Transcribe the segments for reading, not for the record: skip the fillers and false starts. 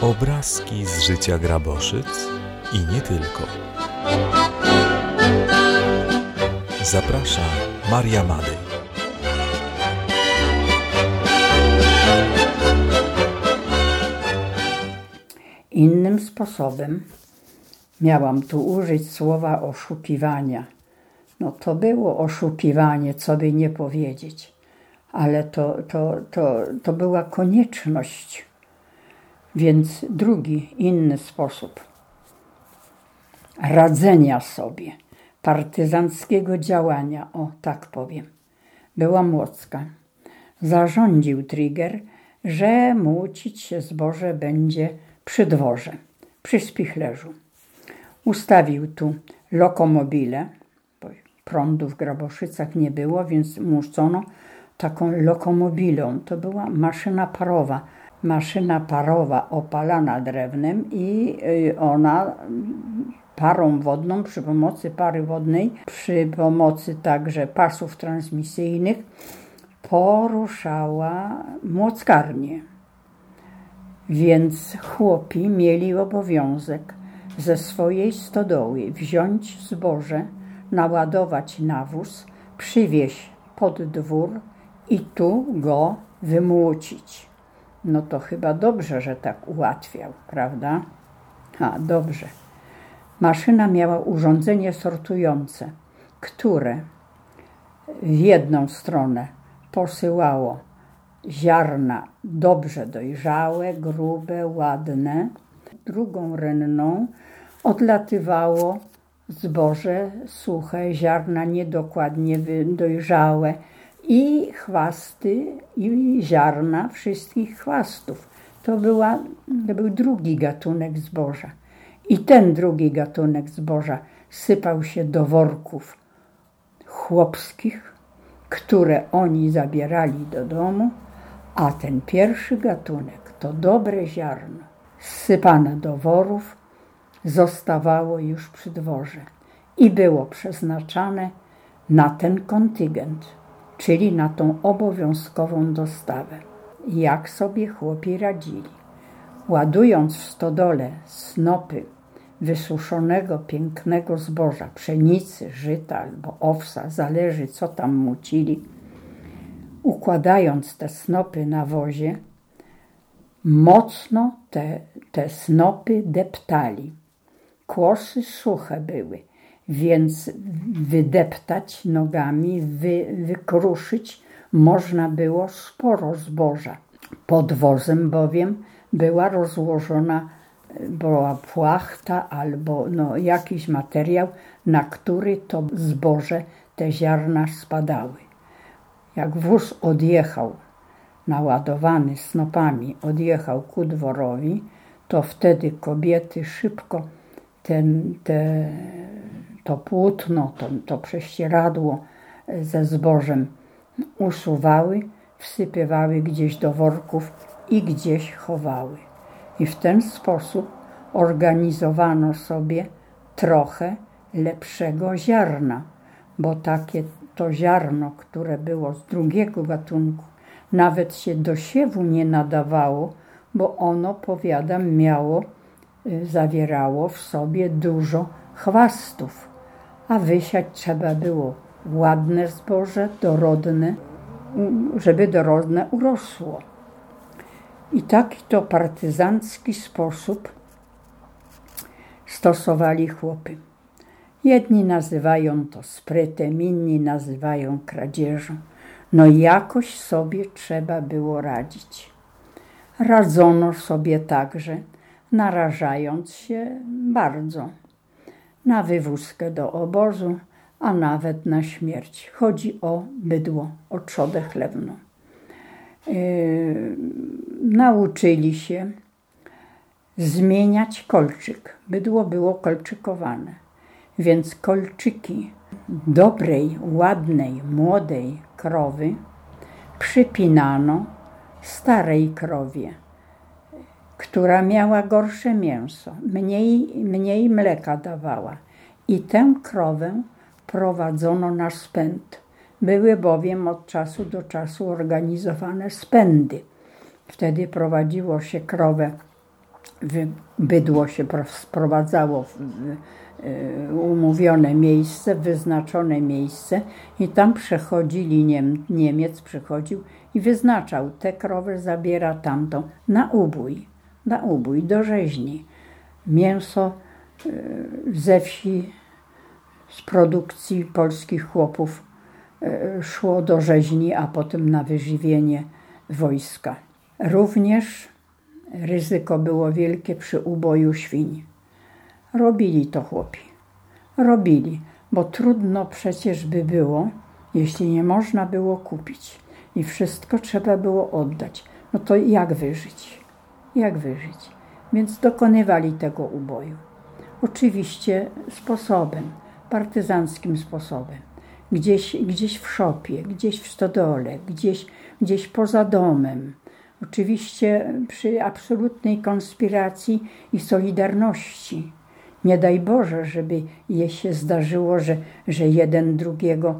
Obrazki z życia Graboszyc i nie tylko. Zaprasza Maria Madej. Innym sposobem miałam tu użyć słowa oszukiwania. No to było oszukiwanie, co by nie powiedzieć, ale to była konieczność. Więc drugi, inny sposób radzenia sobie, partyzanckiego działania, o tak powiem. Była Młocka. Zarządził Trigger, że młócić się zboże będzie przy dworze, przy spichlerzu. Ustawił tu lokomobile, bo prądu w Graboszycach nie było, więc młócono taką lokomobilą. To była maszyna parowa. Maszyna parowa opalana drewnem i ona parą wodną, przy pomocy pary wodnej, przy pomocy także pasów transmisyjnych poruszała młockarnię. Więc chłopi mieli obowiązek ze swojej stodoły wziąć zboże, naładować na wóz, przywieźć pod dwór i tu go wymłócić. No to chyba dobrze, że tak ułatwiał, prawda? Dobrze. Maszyna miała urządzenie sortujące, które w jedną stronę posyłało ziarna dobrze dojrzałe, grube, ładne. Drugą ręną odlatywało zboże suche, ziarna niedokładnie dojrzałe i chwasty i ziarna wszystkich chwastów. To był drugi gatunek zboża. I ten drugi gatunek zboża sypał się do worków chłopskich, które oni zabierali do domu, a ten pierwszy gatunek, to dobre ziarno, sypane do worów, zostawało już przy dworze i było przeznaczane na ten kontyngent, czyli na tą obowiązkową dostawę. Jak sobie chłopi radzili? Ładując w stodole snopy wysuszonego, pięknego zboża, pszenicy, żyta albo owsa, zależy co tam mucili, układając te snopy na wozie, mocno te snopy deptali. Kłosy suche były, więc wydeptać nogami, wykruszyć można było sporo zboża. Pod wozem bowiem była rozłożona płachta albo jakiś materiał, na który to zboże, te ziarna spadały. Jak wóz odjechał, naładowany snopami, odjechał ku dworowi, to wtedy kobiety szybko to płótno, to prześcieradło ze zbożem usuwały, wsypywały gdzieś do worków i gdzieś chowały. I w ten sposób organizowano sobie trochę lepszego ziarna, bo takie to ziarno, które było z drugiego gatunku, nawet się do siewu nie nadawało, bo ono, powiadam, zawierało w sobie dużo chwastów, a wysiać trzeba było ładne zboże, dorodne, żeby dorodne urosło. I taki to partyzancki sposób stosowali chłopy. Jedni nazywają to sprytem, inni nazywają kradzieżą. No jakoś sobie trzeba było radzić. Radzono sobie także, narażając się bardzo na wywózkę do obozu, a nawet na śmierć. Chodzi o bydło, o trzodę chlewną. Nauczyli się zmieniać kolczyk. Bydło było kolczykowane, więc kolczyki dobrej, ładnej, młodej krowy przypinano starej krowie, która miała gorsze mięso, mniej mleka dawała. I tę krowę prowadzono na spęd. Były bowiem od czasu do czasu organizowane spędy. Wtedy prowadziło się krowę Bydło się sprowadzało w umówione miejsce, wyznaczone miejsce i tam przechodzili, Niemiec przychodził i wyznaczał, te krowy zabiera tamtą na ubój do rzeźni. Mięso ze wsi, z produkcji polskich chłopów szło do rzeźni, a potem na wyżywienie wojska. Również ryzyko było wielkie przy uboju świń. Robili to chłopi. Robili, bo trudno przecież by było, jeśli nie można było kupić i wszystko trzeba było oddać. No to jak wyżyć? Jak wyżyć? Więc dokonywali tego uboju. Oczywiście partyzanckim sposobem. Gdzieś w szopie, gdzieś w stodole, gdzieś poza domem. Oczywiście przy absolutnej konspiracji i solidarności. Nie daj Boże, żeby się zdarzyło, że jeden drugiego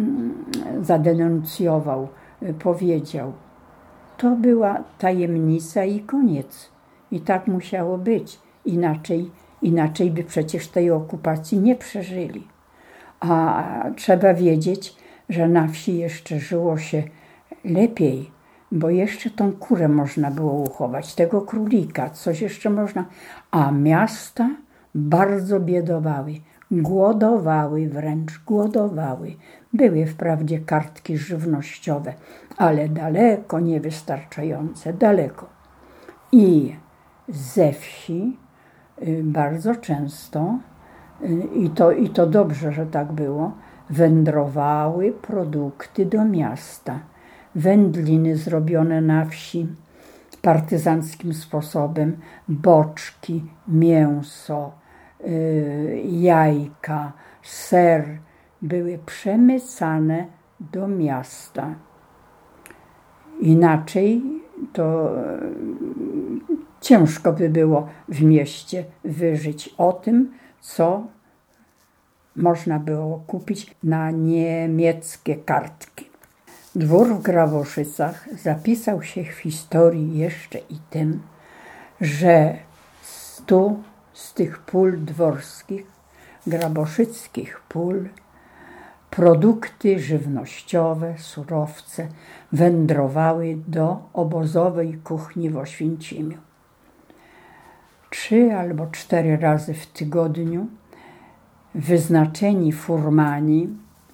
zadenuncjował, powiedział. To była tajemnica i koniec. I tak musiało być. Inaczej by przecież tej okupacji nie przeżyli. A trzeba wiedzieć, że na wsi jeszcze żyło się lepiej, bo jeszcze tą kurę można było uchować, tego królika, coś jeszcze można. A miasta bardzo biedowały, wręcz głodowały. Były wprawdzie kartki żywnościowe, ale daleko niewystarczające, daleko. I ze wsi bardzo często, i to dobrze, że tak było, wędrowały produkty do miasta. Wędliny zrobione na wsi partyzanckim sposobem, boczki, mięso, jajka, ser były przemycane do miasta. Inaczej to ciężko by było w mieście wyżyć o tym, co można było kupić na niemieckie kartki. Dwór w Graboszycach zapisał się w historii jeszcze i tym, że z tych pól dworskich, graboszyckich pól, produkty żywnościowe, surowce wędrowały do obozowej kuchni w Oświęcimiu. 3 albo 4 razy w tygodniu wyznaczeni furmani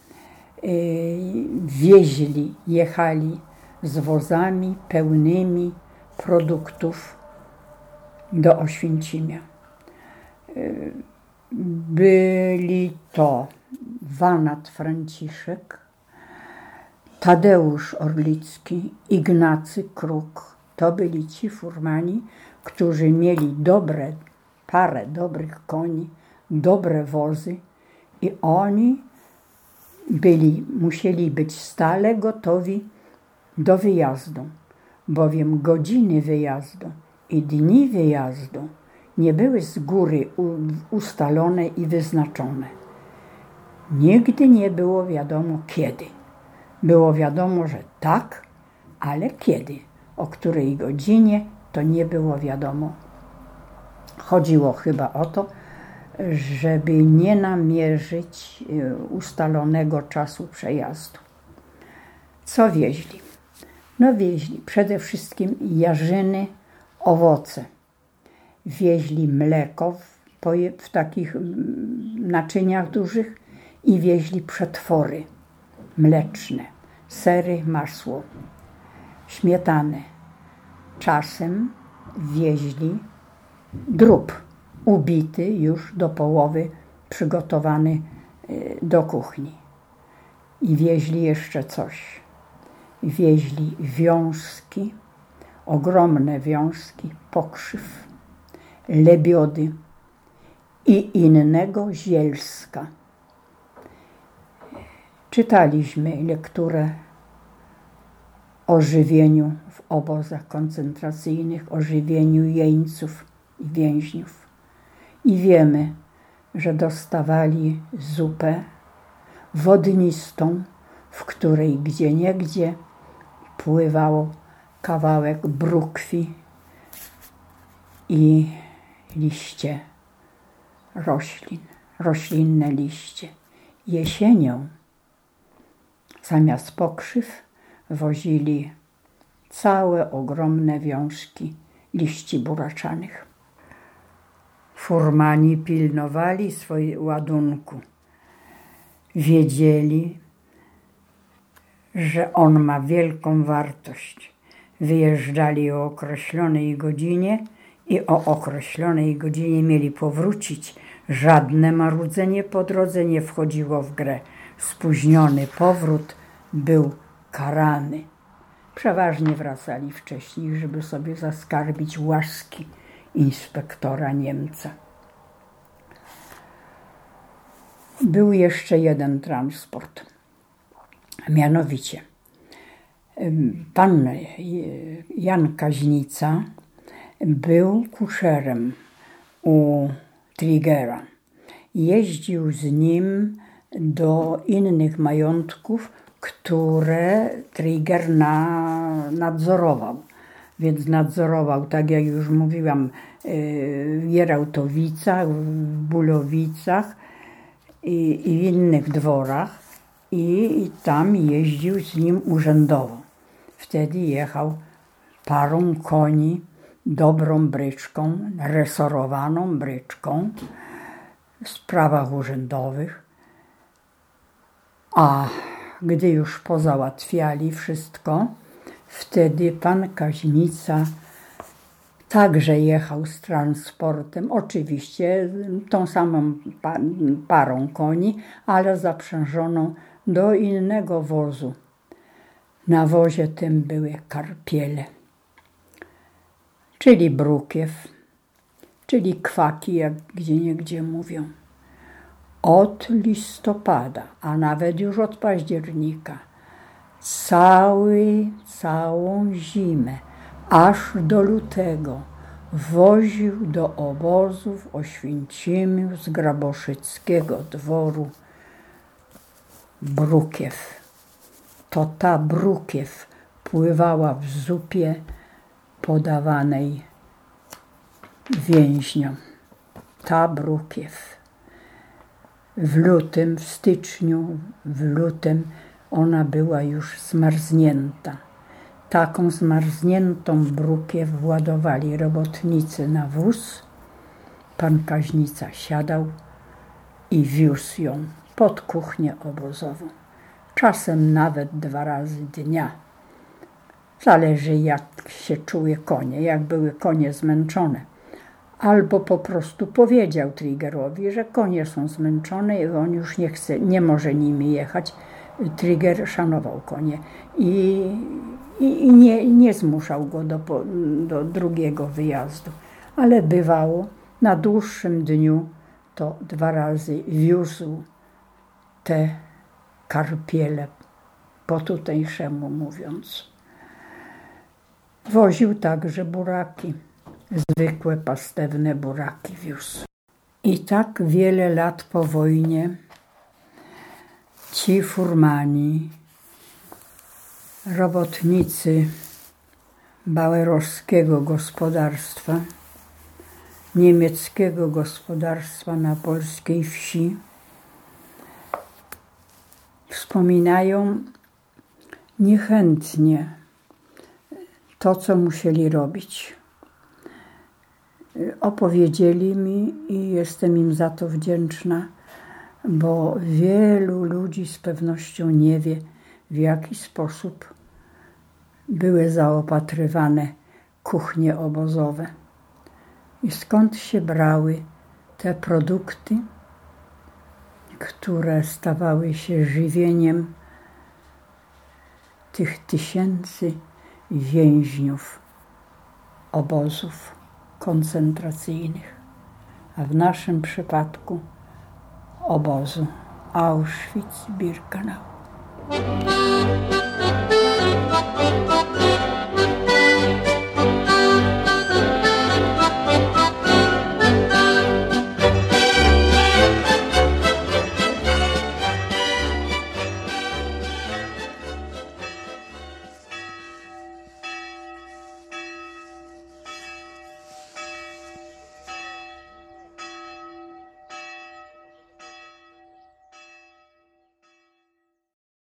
jechali z wozami pełnymi produktów do Oświęcimia. Byli to Wanat Franciszek, Tadeusz Orlicki, Ignacy Kruk. To byli ci furmani, którzy mieli parę dobrych koni, dobre wozy i oni musieli być stale gotowi do wyjazdu, bowiem godziny wyjazdu i dni wyjazdu nie były z góry ustalone i wyznaczone. Nigdy nie było wiadomo kiedy. Było wiadomo, że tak, ale kiedy, o której godzinie, to nie było wiadomo. Chodziło chyba o to, żeby nie namierzyć ustalonego czasu przejazdu. Co wieźli? No wieźli przede wszystkim jarzyny, owoce. Wieźli mleko w takich naczyniach dużych i wieźli przetwory mleczne, sery, masło, śmietanę. Czasem wieźli drób ubity już do połowy, przygotowany do kuchni. I wieźli jeszcze coś. Wieźli wiązki, ogromne wiązki, pokrzyw, lebiody i innego zielska. Czytaliśmy lekturę o żywieniu w obozach koncentracyjnych, o żywieniu jeńców i więźniów. I wiemy, że dostawali zupę wodnistą, w której gdzieniegdzie pływał kawałek brukwi i liście roślin, roślinne liście. Jesienią zamiast pokrzyw wozili całe ogromne wiązki liści buraczanych. Furmani pilnowali swojego ładunku. Wiedzieli, że on ma wielką wartość. Wyjeżdżali o określonej godzinie i o określonej godzinie mieli powrócić. Żadne marudzenie po drodze nie wchodziło w grę. Spóźniony powrót był karany. Przeważnie wracali wcześniej, żeby sobie zaskarbić łaski inspektora Niemca. Był jeszcze jeden transport. Mianowicie pan Jan Kaźnica był kuszerem u Trygera. Jeździł z nim do innych majątków, które Tryger nadzorował. Więc nadzorował, tak jak już mówiłam, w Jerałtowicach, w Bulowicach i w innych dworach. I tam jeździł z nim urzędowo. Wtedy jechał parą koni, dobrą bryczką, resorowaną bryczką w sprawach urzędowych. A gdy już pozałatwiali wszystko, wtedy pan Kaźnica także jechał z transportem, oczywiście tą samą parą koni, ale zaprzężoną do innego wozu. Na wozie tym były karpiele, czyli brukiew, czyli kwaki, jak gdzieniegdzie mówią. Od listopada, a nawet już od października, całą zimę, aż do lutego, woził do obozu w Oświęcimiu z Graboszyckiego dworu brukiew. To ta brukiew pływała w zupie podawanej więźniom. Ta brukiew. W styczniu, w lutym ona była już zmarznięta. Taką zmarzniętą brukiew władowali robotnicy na wóz. Pan Kaźnica siadał i wiózł ją pod kuchnię obozową. Czasem nawet 2 razy dnia. Zależy, jak się czuły konie, jak były konie zmęczone. Albo po prostu powiedział Trygerowi, że konie są zmęczone i on już nie może nimi jechać. Tryger szanował konie i nie zmuszał go do drugiego wyjazdu. Ale bywało, na dłuższym dniu to 2 razy wiózł te karpiele, po tutejszemu mówiąc. Woził także buraki, zwykłe pastewne buraki wiózł. I tak wiele lat po wojnie ci furmani, robotnicy bauerowskiego gospodarstwa, niemieckiego gospodarstwa na polskiej wsi, wspominają niechętnie to, co musieli robić. Opowiedzieli mi i jestem im za to wdzięczna, bo wielu ludzi z pewnością nie wie, w jaki sposób były zaopatrywane kuchnie obozowe i skąd się brały te produkty, które stawały się żywieniem tych tysięcy więźniów obozów koncentracyjnych, a w naszym przypadku obozu Auschwitz-Birkenau.